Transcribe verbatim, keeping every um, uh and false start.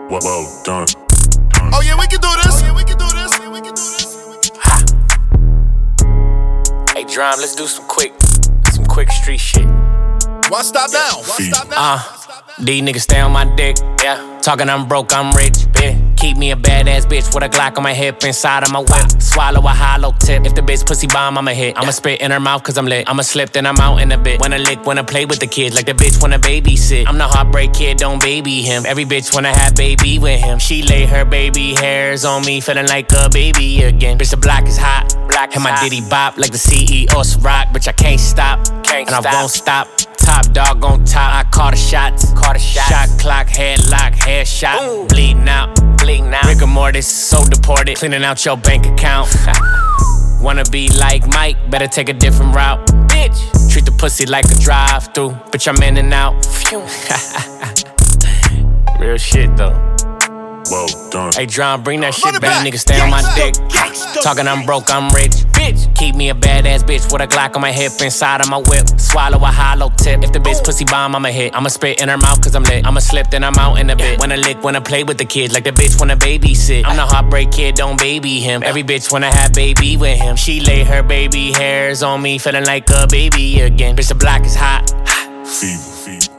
Well, well done. Oh yeah, we can do this. Oh yeah, we can do this. We can do this. Ha. Hey, Drum, let's do some quick, some quick street shit. Why stop now? Why stop now? Uh, these niggas stay on my dick. Yeah. Talking I'm broke, I'm rich. Yeah. Keep me a badass bitch with a Glock on my hip, inside of my whip. Swallow a hollow tip. If the bitch pussy bomb, I'ma hit. I'ma spit in her mouth cause I'm lit. I'ma slip, then I'm out in a bit. Wanna lick, wanna play with the kids like the bitch wanna babysit. I'm the heartbreak kid, don't baby him. Every bitch wanna have baby with him. She lay her baby hairs on me, feeling like a baby again. Bitch, the block is hot. Block and my hot. Diddy bop like the C E O's rock. Bitch, I can't stop. Can't and stop. I won't stop. Top dog on top, I call the shots. Call the shots. Shot clock, headlock, headshot. Boom. Bleeding out, bleeding out. Rigor mortis, so deported. Cleaning out your bank account. Wanna be like Mike, better take a different route. Bitch, treat the pussy like a drive-through. Bitch, I'm in and out. Real shit though. Well done. Hey, Drum, bring that shit back. Niggas stay on my dick. Talking I'm broke, I'm rich. Bitch, keep me a badass bitch with a Glock on my hip, inside of my whip. Swallow a hollow tip. If the bitch pussy bomb, I'ma hit. I'ma spit in her mouth cause I'm lit. I'ma slip, then I'm out in a bit. Wanna lick, wanna play with the kids like the bitch wanna babysit. I'm the heartbreak kid, don't baby him. Every bitch wanna have baby with him. She lay her baby hairs on me, feeling like a baby again. Bitch, the block is hot. Fever, fever.